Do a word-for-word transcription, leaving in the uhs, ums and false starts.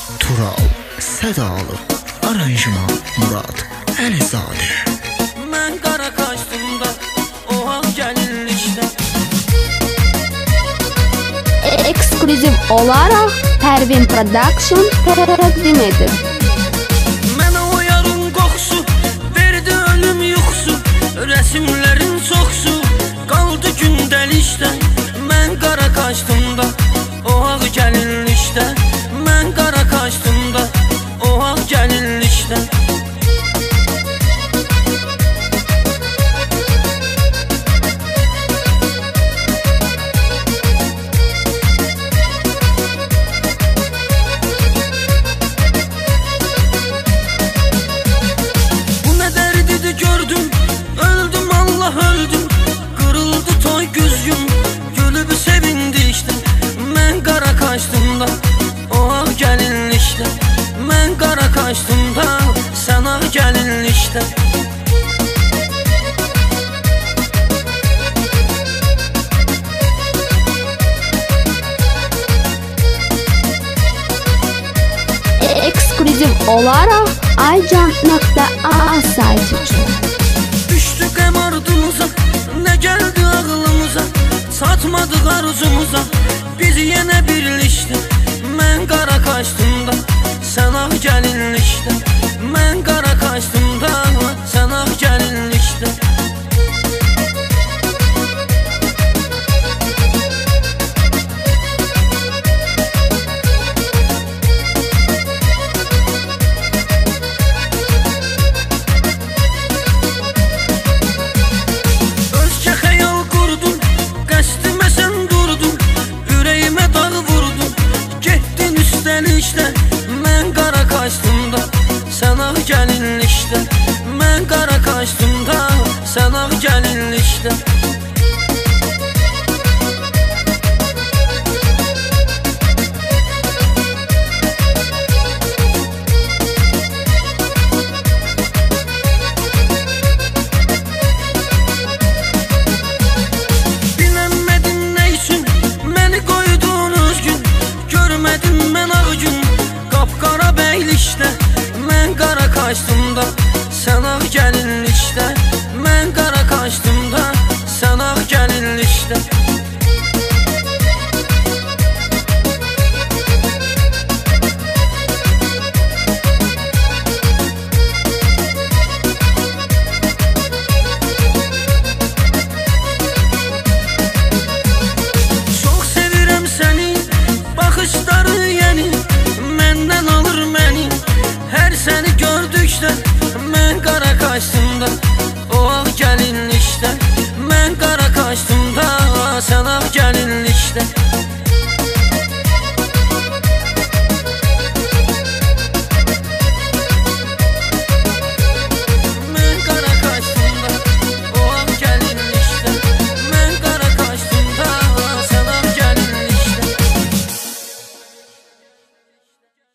Tural, Sədalı, aranjman Murad Əlizadə. Mən qara kaşımda, o ağ gəlinlikdə. Eksklüziv olaraq Pərvin Production təqdim edir. Mənə o yarın qoxusu, verdi ölüm yuxusu, rəsimlərin çoxsu, qaldı gündəlikdə. Mən qara kaşımda, o ağ gəlinlikdə. Mən qara kaşımda, o ağ gəlinlikdə. Gördüm, öldüm, Allah öldüm. Kırıldı toy gözüm, gülüb sevindi işte. Mən qara kaşımda, o ağ gəlinlikdə. Mən qara kaşımda, sən ağ gəlinlikdə. Eksklüziv olaraq aycan nöqtə a saytı üçün. Düşdü qəm ardımıza, nə gəldi ağlımıza, çatmadıq arzumuza, biz yenə birlikdə. Mən qara kaşımda, sən ağ gəlinlikdə. Mən qara